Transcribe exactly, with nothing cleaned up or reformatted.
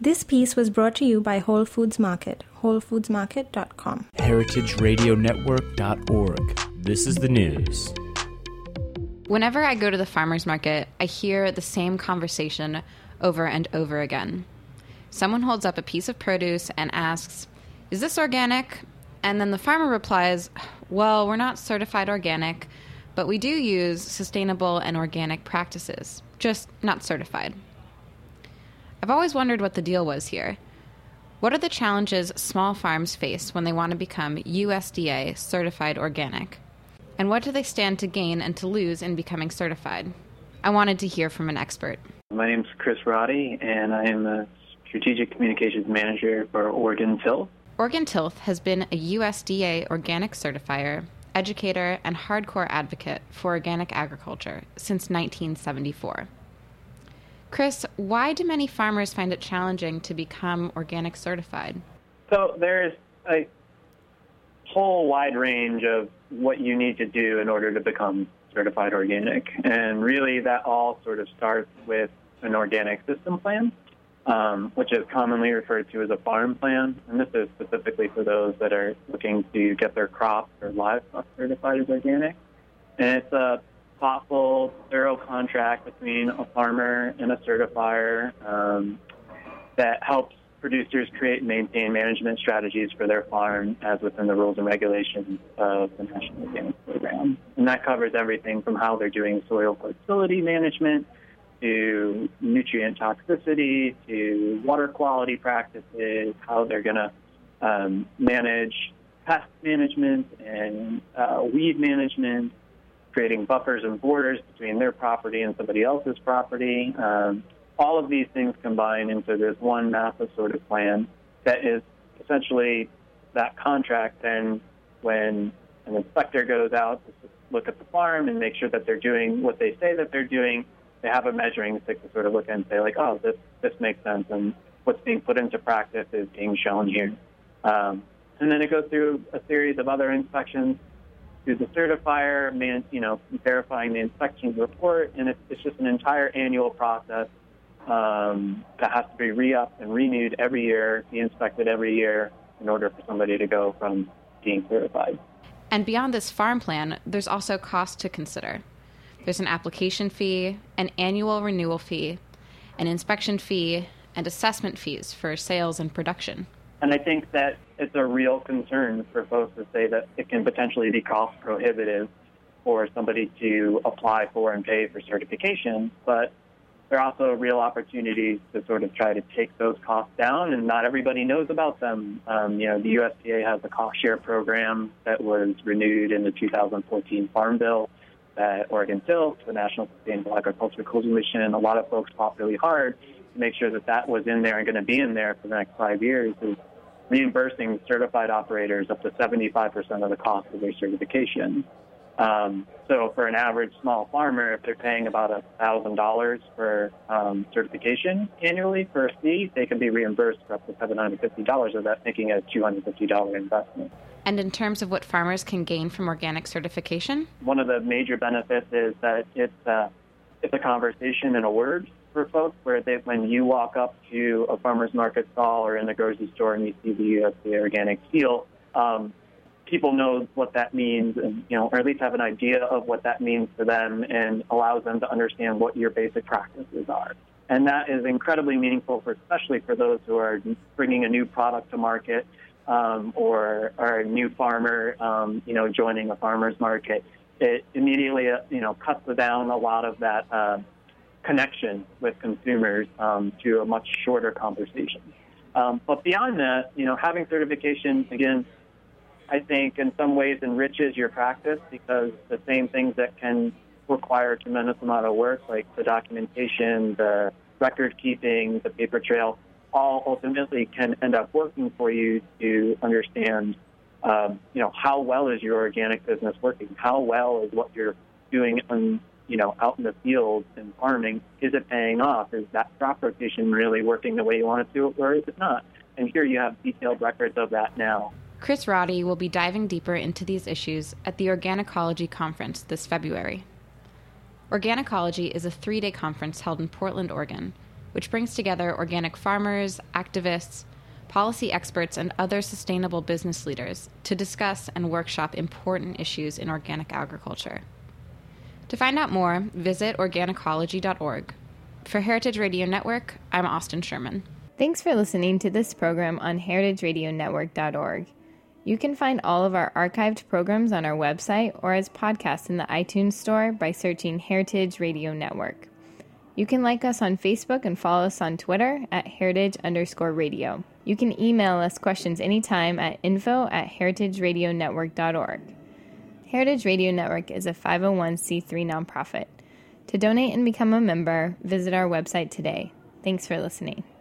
This piece was brought to you by Whole Foods Market, whole foods market dot com. heritage radio network dot org. This is the news. Whenever I go to the farmer's market, I hear the same conversation over and over again. Someone holds up a piece of produce and asks, "Is this organic?" And then the farmer replies, "Well, we're not certified organic, but we do use sustainable and organic practices, just not certified." I've always wondered what the deal was here. What are the challenges small farms face when they want to become U S D A certified organic? And what do they stand to gain and to lose in becoming certified? I wanted to hear from an expert. My name's Chris Roddy, and I am a Strategic Communications Manager for Oregon Tilth. Oregon Tilth has been a U S D A organic certifier, educator, and hardcore advocate for organic agriculture since nineteen seventy-four. Chris, why do many farmers find it challenging to become organic certified? So there's a whole wide range of what you need to do in order to become certified organic. And really that all sort of starts with an organic system plan, um, which is commonly referred to as a farm plan. And this is specifically for those that are looking to get their crops or livestock certified as organic. And it's a thoughtful, thorough contract between a farmer and a certifier um, that helps producers create and maintain management strategies for their farm as within the rules and regulations of the National Organic Program. And that covers everything from how they're doing soil fertility management to nutrient toxicity to water quality practices, how they're going to um, manage pest management and uh, weed management, creating buffers and borders between their property and somebody else's property. Um, all of these things combine into this one massive sort of plan that is essentially that contract. Then when an inspector goes out to look at the farm and make sure that they're doing what they say that they're doing, they have a measuring stick to sort of look at and say, like, oh, this, this makes sense, and what's being put into practice is being shown here. Um, and then it goes through a series of other inspections to the certifier, man, you know, verifying the inspection report, and it's, it's just an entire annual process um, that has to be re-upped and renewed every year, be inspected every year in order for somebody to go from being certified. And beyond this farm plan, there's also cost to consider. There's an application fee, an annual renewal fee, an inspection fee, and assessment fees for sales and production. And I think that it's a real concern for folks to say that it can potentially be cost prohibitive for somebody to apply for and pay for certification, but there are also real opportunities to sort of try to take those costs down, and not everybody knows about them. Um, you know, the U S D A has a cost share program that was renewed in the two thousand fourteen Farm Bill that Oregon Tilth, the National Sustainable Agriculture Coalition, a lot of folks fought really hard to make sure that that was in there and going to be in there for the next five years, is reimbursing certified operators up to seventy-five percent of the cost of their certification. Um, so for an average small farmer, if they're paying about one thousand dollars for um, certification annually for a fee, they can be reimbursed for up to seven hundred fifty dollars of that, making it a two hundred fifty dollars investment. And in terms of what farmers can gain from organic certification? One of the major benefits is that it's, uh, it's a conversation in a word for folks, where they, when you walk up to a farmer's market stall or in the grocery store and you see the U S D A organic seal, um, people know what that means, and you know, or at least have an idea of what that means to them, and allows them to understand what your basic practices are. And that is incredibly meaningful, for especially for those who are bringing a new product to market, um, or are a new farmer, um, you know, joining a farmer's market. It immediately, uh, you know, cuts down a lot of that Uh, connection with consumers um, to a much shorter conversation. Um, but beyond that, you know, having certification, again, I think in some ways enriches your practice, because the same things that can require a tremendous amount of work, like the documentation, the record keeping, the paper trail, all ultimately can end up working for you to understand, um, you know, how well is your organic business working? How well is what you're doing on you know, out in the field and farming, is it paying off? Is that crop rotation really working the way you want it to, or is it not? And here you have detailed records of that now. Chris Roddy will be diving deeper into these issues at the Organicology Conference this February. Organicology is a three-day conference held in Portland, Oregon, which brings together organic farmers, activists, policy experts, and other sustainable business leaders to discuss and workshop important issues in organic agriculture. To find out more, visit organicology dot org. For Heritage Radio Network, I'm Austin Sherman. Thanks for listening to this program on heritage radio network dot org. You can find all of our archived programs on our website or as podcasts in the iTunes Store by searching Heritage Radio Network. You can like us on Facebook and follow us on Twitter at heritage underscore radio. You can email us questions anytime at info at heritage radio network dot org. Heritage Radio Network is a five oh one c three nonprofit. To donate and become a member, visit our website today. Thanks for listening.